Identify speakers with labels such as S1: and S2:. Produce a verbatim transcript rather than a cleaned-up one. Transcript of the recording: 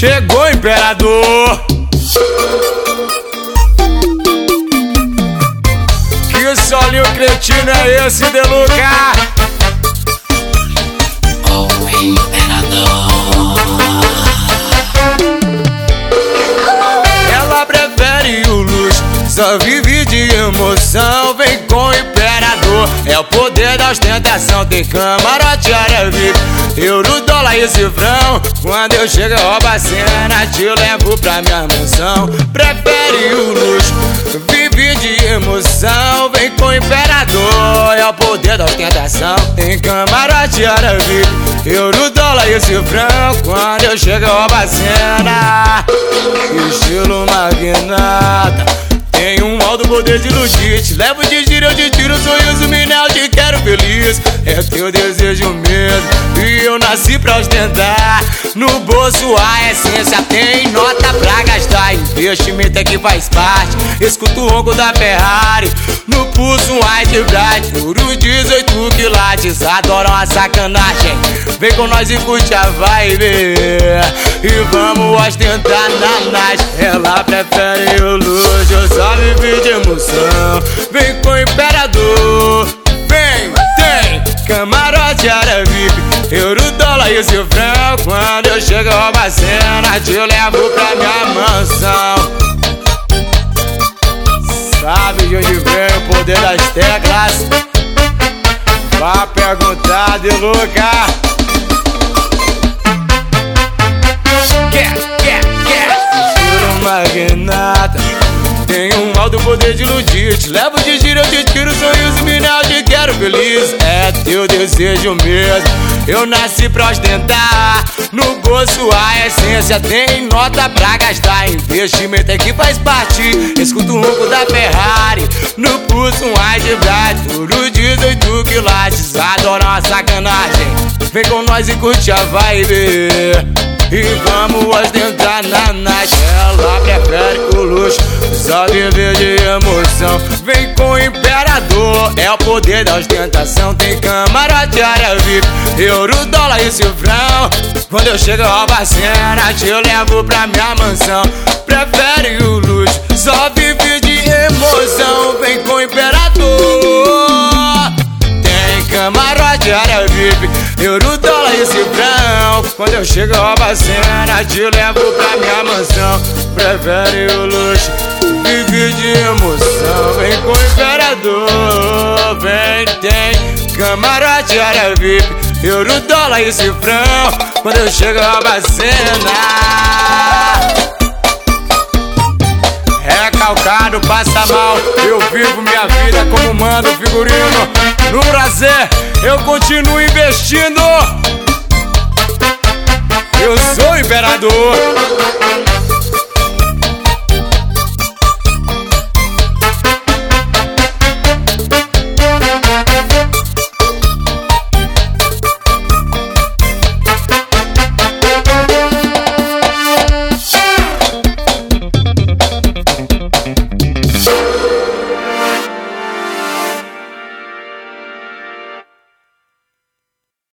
S1: Chegou, imperador. Que solinho cretino é esse, Deluca?
S2: O imperador.
S1: Ela prefere o luxo, só vive de emoção. Vem com o imperador, é o poder da ostentação. Tem camarote, área V I P, euro, dólar e cifrão. Quando eu chego, eu roubo a cena, te levo pra minha mansão. Prefere o luxo, vive de emoção. Vem com o imperador, é o poder da ostentação. Tem camarote, área V I P, euro, dólar e cifrão. Quando eu chego, eu roubo a cena, estilo magnata. Tem um alto poder de iludir, te levo de giro, eu te tiro, sorriso, minel, te quero feliz. É teu desejo mesmo, e eu nasci pra ostentar. No bolso a essência tem nota pra gastar. Investimento é que faz parte, escuta o ronco da Ferrari. No pulso um White Bright, por os dezoito quilates. Adoram a sacanagem, vem com nós e curte a vibe. E vamos ostentar na night. Ela prefere o luxo, só vive de emoção. Vem com o imperador, vem, tem camarote, área V I P, euro, dólar e cifrão. Quando eu chego, eu roubo a cena, te levo pra minha mansão. Sabe de onde vem o poder das teclas? Vá perguntar, Deluca. Quer, quer, quer, estilo magnata. Tem um alto poder de iludir, te levo de giro, eu te tiro, sorriso, minel, te quero feliz. É teu desejo mesmo, eu nasci pra ostentar. No bolso a essência tem nota pra gastar. Investimento é que faz parte, escuta o ronco da Ferrari. No pulso um White Bright, por os dezoito quilates. Adoram a sacanagem, vem com nós e curte a vibe. E vamos ostentar na night. Ela prefere o luxo, só viver de emoção. Vem com o imperador, é o poder da ostentação. Tem camarote, área V I P, euro, dólar e cifrão. Quando eu chego, eu roubo a cena, te levo pra minha mansão. Prefere o luxo, só vive de emoção. Vem com o imperador, tem camarote, área V I P, euro, dólar e cifrão. Quando eu chego, eu roubo a cena, te levo pra minha mansão. Prefere o luxo, vive de emoção. Vem com o imperador, vem, tem camarote, área V I P, euro, dólar e cifrão. Quando eu chego, eu roubo a cena. Recalcado, passa mal, eu vivo minha vida como manda o figurino. No prazer, eu continuo investindo. Eu sou o imperador.